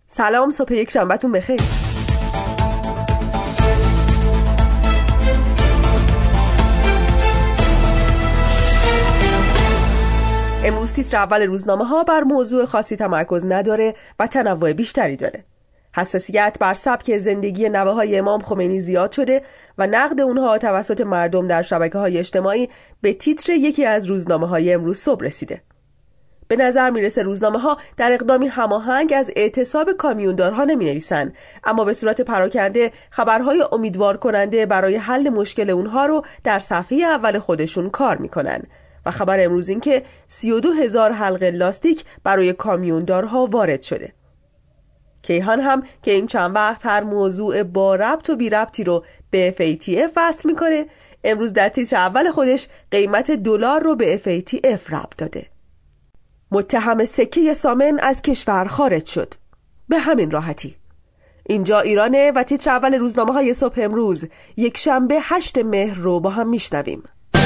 سلام، صبح یک شنبهتون بخیر. امروز تیتر اول روزنامه ها بر موضوع خاصی تمرکز نداره و تنوع بیشتری داره. حساسیت بر سبک زندگی نوه‌های امام خمینی زیاد شده و نقد اونها توسط مردم در شبکه‌های اجتماعی به تیتر یکی از روزنامه‌های امروز صبح رسیده. به نظر میرسه روزنامه‌ها در اقدامی هماهنگ از اعتصاب کامیوندارها نمی‌نویسن، اما به صورت پراکنده خبرهای امیدوار کننده برای حل مشکل اونها رو در صفحه اول خودشون کار میکنن و خبر امروز این که 32,000 حلقه لاستیک برای کامیوندارها وارد شده. کیهان هم که این چند وقت هر موضوع با ربط و بی ربطی رو به FATF وصل میکنه، امروز در تیتر اول خودش قیمت دلار رو به FATF ربط داده. متهم سکه سامن از کشور خارج شد. به همین راحتی. اینجا ایرانه و تیتر اول روزنامه‌های صبح امروز یک شنبه 8 مهر رو با هم میشنویم.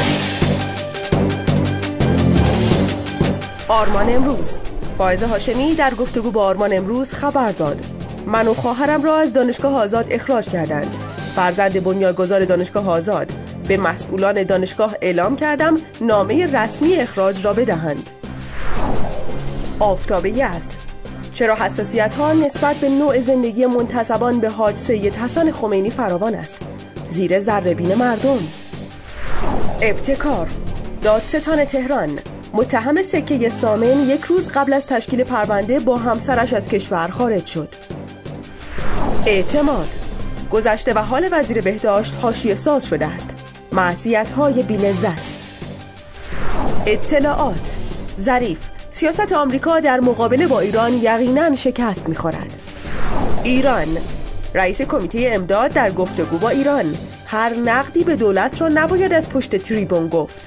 آرمان امروز. فائزه هاشمی در گفتگو با آرمان امروز خبر داد: من و خواهرم را از دانشگاه آزاد اخراج کردند. فرزند بنیانگذار دانشگاه آزاد: به مسئولان دانشگاه اعلام کردم نامه رسمی اخراج را بدهند. آفتاب یزد. چرا حساسیت‌ها نسبت به نوع زندگی منتسبان به حاج سید حسن خمینی فراوان است؟ زیر ذره‌بین مردم. ابتکار. دادستان تهران: متهم سکه سامن یک روز قبل از تشکیل پرونده با همسرش از کشور خارج شد. اعتماد. گذشته و حال وزیر بهداشت حاشیه ساز شده است. معصیت‌های بی‌لذت. اطلاعات. ظریف: سیاست آمریکا در مقابله با ایران یقیناً شکست می‌خورد. ایران. رئیس کمیته امداد در گفتگو با ایران: هر نقدی به دولت را نباید از پشت تریبون گفت.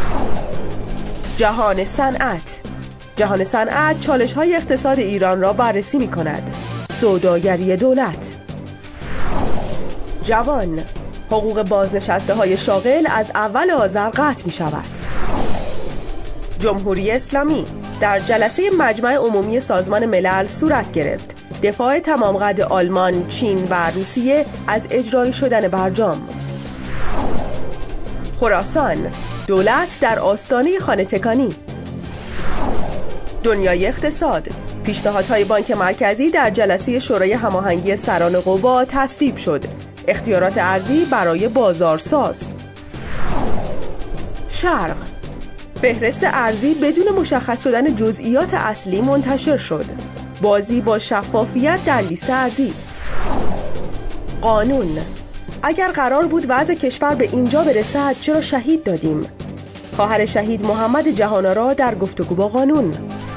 جهان صنعت. جهان صنعت چالش‌های اقتصاد ایران را بررسی می‌کند. سوداگری دولت. جوان. حقوق بازنشسته‌های شاغل از اول آذر قطع می‌شود. جمهوری اسلامی. در جلسه مجمع عمومی سازمان ملل صورت گرفت. دفاع تمام قد آلمان، چین و روسیه از اجرایی شدن برجام. خراسان. دولت در آستانه خانه تکانی. دنیای اقتصاد. پیشنهادهای بانک مرکزی در جلسه شورای هماهنگی سران قوا تصویب شد. اختیارات ارزی برای بازارساز. شرق. فهرست ارزی بدون مشخص شدن جزئیات اصلی منتشر شد. بازی با شفافیت در لیست ارزی. قانون. اگر قرار بود وضع کشور به اینجا برسد چرا شهید دادیم؟ خواهر شهید محمد جهان‌آرا در گفتگو با قانون.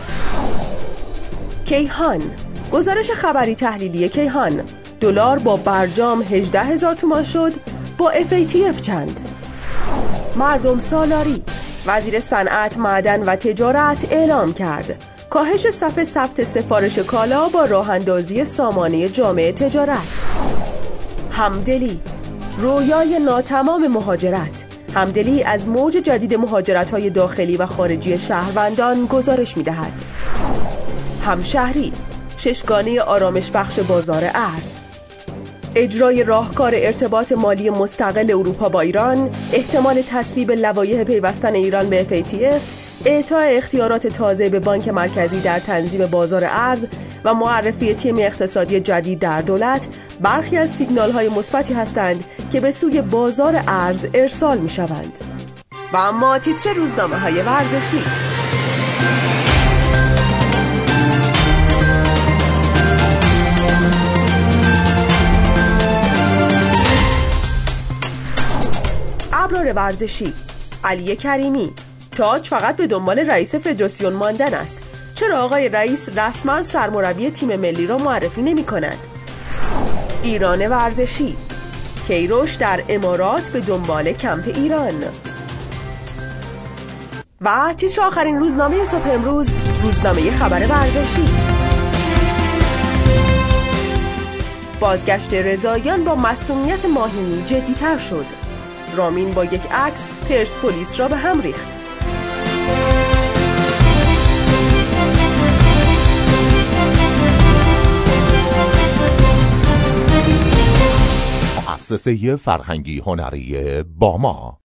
کیهان. گزارش خبری تحلیلی کیهان: دلار با برجام 18,000 تومان شد، با FATF چند؟ مردم سالاری. وزیر صنعت، معدن و تجارت اعلام کرد کاهش صف ثبت سفارش کالا با راه اندازی سامانه جامعه تجارت. همدلی. رویای ناتمام مهاجرت. همدلی از موج جدید مهاجرت‌های داخلی و خارجی شهروندان گزارش می‌دهد. همشهری. ششگانه آرامش بخش بازار ارز. اجرای راهکار ارتباط مالی مستقل اروپا با ایران، احتمال تصویب لوایح پیوستن ایران به FATF، اعطای اختیارات تازه به بانک مرکزی در تنظیم بازار ارز و معرفی تیم اقتصادی جدید در دولت برخی از سیگنال‌های مثبتی هستند که به سوی بازار ارز ارسال می‌شوند. و اما تیتر روزنامه‌های ورزشی. ابرار ورزشی. علی کریمی: تاج فقط به دنبال رئیس فدراسیون ماندن است. چرا آقای رئیس رسما سرمربی تیم ملی را معرفی نمی کند؟ ایران ورزشی. کیروش در امارات به دنبال کمپ ایران. و تیتر آخرین روزنامه صبح امروز، روزنامه خبر ورزشی. بازگشت رضاییان با مصدومیت ماهینی جدی‌تر شد. رامین با یک عکس پرسپولیس را به هم ریخت. مؤسسه فرهنگی هنری باما.